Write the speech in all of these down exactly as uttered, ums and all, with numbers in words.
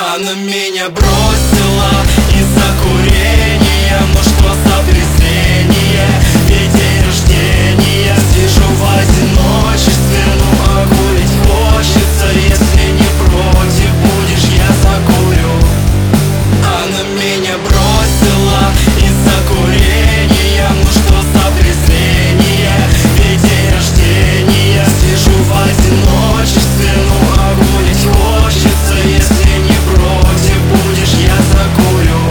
Она меня бросила из-за курения. Ну что за презрение, ведь день рождения. Сижу в одиночестве, ну а курить хочется. Если не против будешь, я закурю. Она меня бросила из-за курения. Ну что за презрение, ведь день рождения. Сижу в одиночестве, ну а курить хочется. Если не против будешь, я закурю.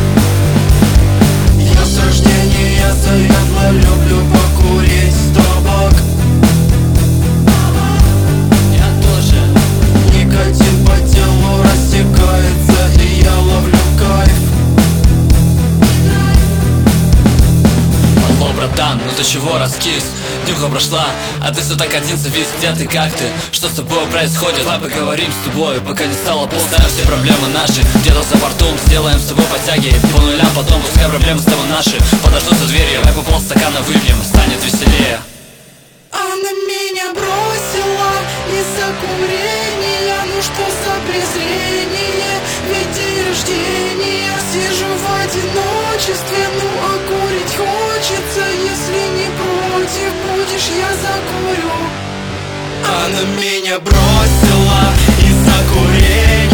Я с рождения заядло люблю покурить табак. Я тоже. Никотин по телу растекается, и я ловлю кайф. Алло, братан, ну ты чего раскис? Днюха прошла, а ты все так один завис. Где ты, как ты? Что с тобой происходит? Давай поговорим с тобой, пока не стало поздно. Ставим все проблемы наши, где-то за бортом. Сделаем с тобой подтяги по нулям потом. Пускай проблемы с тобой наши подождут за дверью. Давай по полстакана выпьем, станет веселее. Она меня бросила из-за курения. Ну что за презрение, ведь день рождения. Сижу в одиночестве, ну а курить хочется. Если не против будешь, я закурю. Она меня бросила из-за курения.